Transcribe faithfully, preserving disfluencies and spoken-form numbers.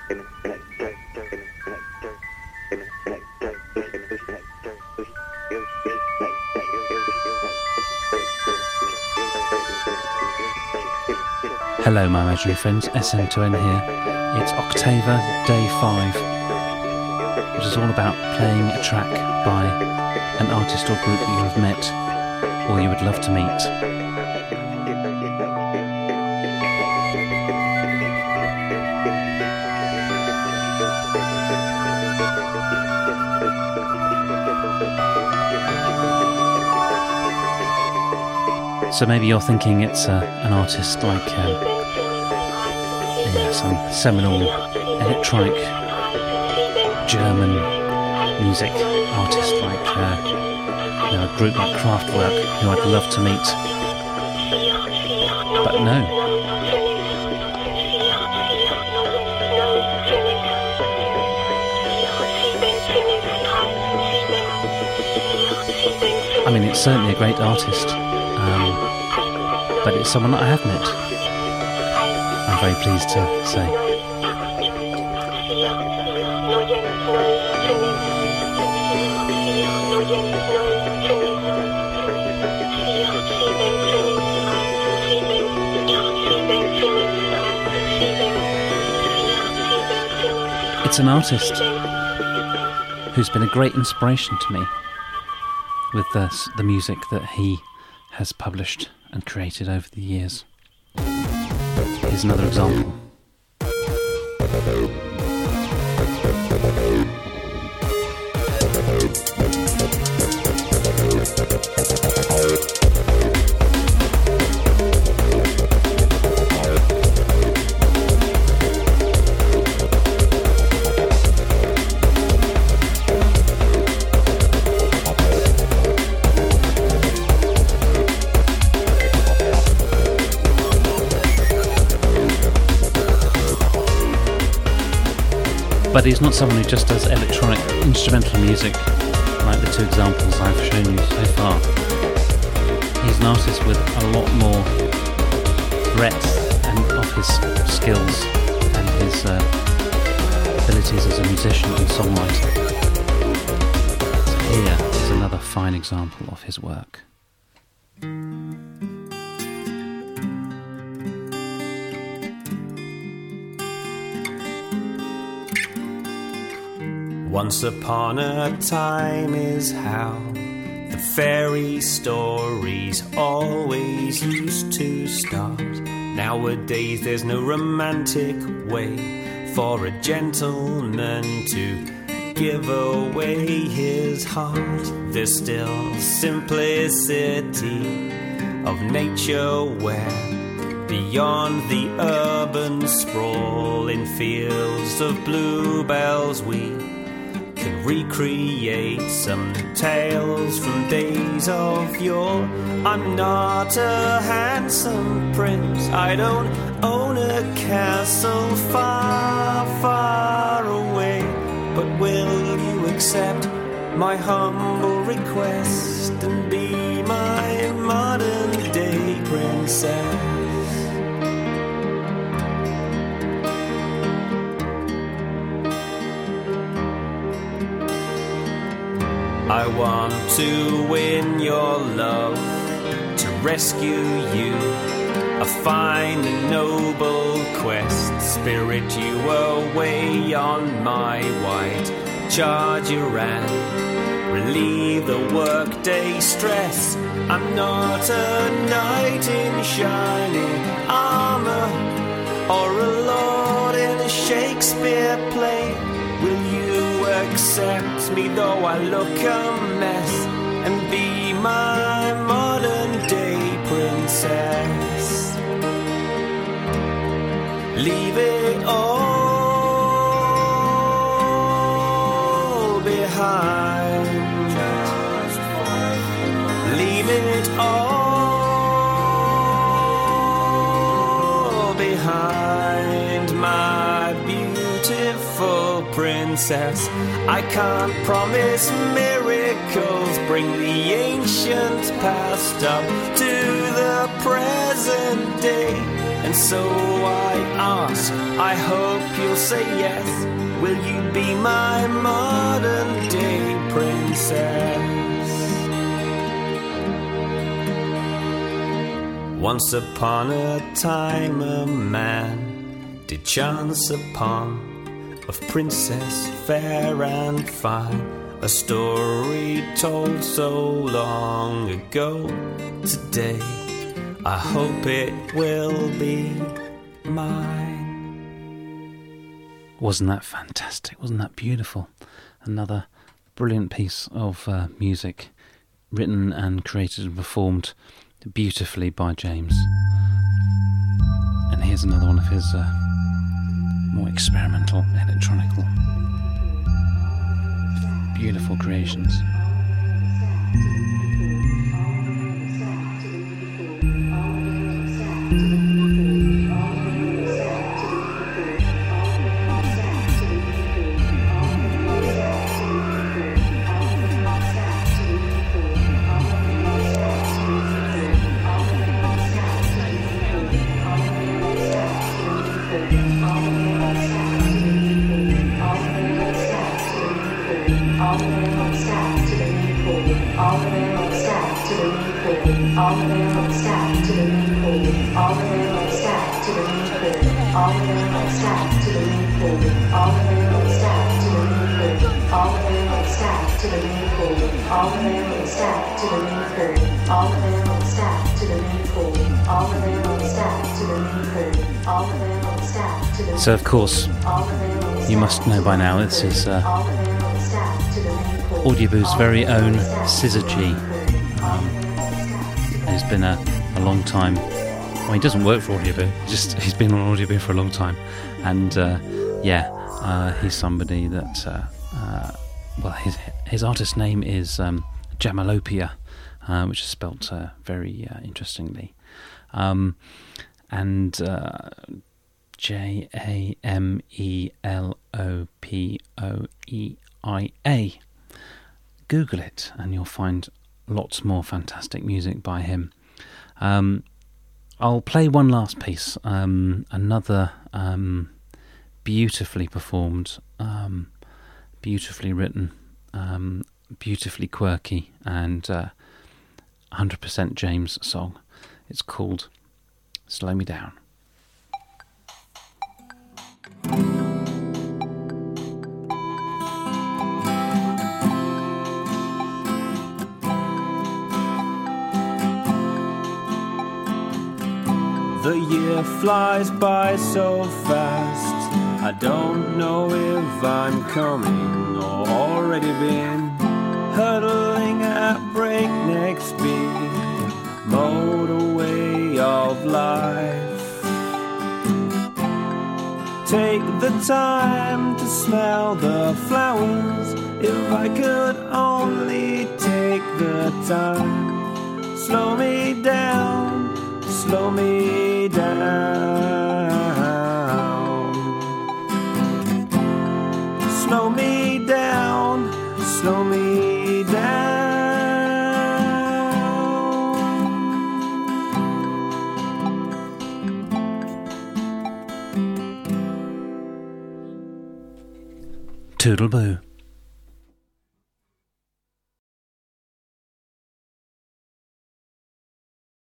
Hello my imaginary friends, S M two N here. It's Octava Day five, which is all about playing a track by an artist or group that you have met or you would love to meet. So maybe you're thinking it's uh, an artist like um, yeah, some seminal electronic German music artist like uh, you know, a group like Kraftwerk, who I'd love to meet. But no. I mean, it's certainly a great artist. Um, but it's someone that I have met, I'm very pleased to say. It's an artist who's been a great inspiration to me with the, the music that he has published and created over the years. Here's another example. But he's not someone who just does electronic instrumental music like the two examples I've shown you so far. He's an artist with a lot more breadth and of his skills and his uh, abilities as a musician and songwriter. So here is another fine example of his work. Once upon a time is how the fairy stories always used to start. Nowadays there's no romantic way for a gentleman to give away his heart. There's still simplicity of nature where beyond the urban sprawl in fields of bluebells we can recreate some tales from days of yore. I'm not a handsome prince, I don't own a castle far, far away, but will you accept my humble request and be my modern day princess? I want to win your love, to rescue you, a fine and noble quest, spirit you away on my white charger and relieve the workday stress. I'm not a knight in shining armor or a lord in a Shakespeare play. Will you accept me though I look a mess and be my modern day princess? Leave it all behind. Leave it all behind, my beautiful princess. I can't promise miracles, bring the ancient past up to the present day, And so I ask, I hope you'll say yes. Will you be my modern day princess? Once upon a time a man did chance upon of princess fair and fine, a story told so long ago. Today I hope it will be mine. Wasn't that fantastic? Wasn't that beautiful? Another brilliant piece of uh, music, written and created and performed beautifully by James. And here's another one of his uh, more experimental, electronical, beautiful creations. So of course, you must know by now, this is uh, Audioboo's very own Scissor G. Um, he's been a, a long time, well, he doesn't work for Audioboo, just he's been on Audioboo for a long time, and uh, yeah, uh, he's somebody that, uh, uh, well, his his artist name is um, Jamalopia, uh, which is spelt uh, very uh, interestingly, um, and uh, J A M E L O P O E I A. Google it and you'll find lots more fantastic music by him. Um, I'll play one last piece, um, another um, beautifully performed, um, beautifully written, um, beautifully quirky, and uh, one hundred percent James song. It's called Slow Me Down. The year flies by so fast, I don't know if I'm coming or already been, hurtling at breakneck speed, motorway of life. Take the time to smell the flowers, if I could only take the time. Slow me down, slow me down. Slow me down, slow me down. Toodle-boo.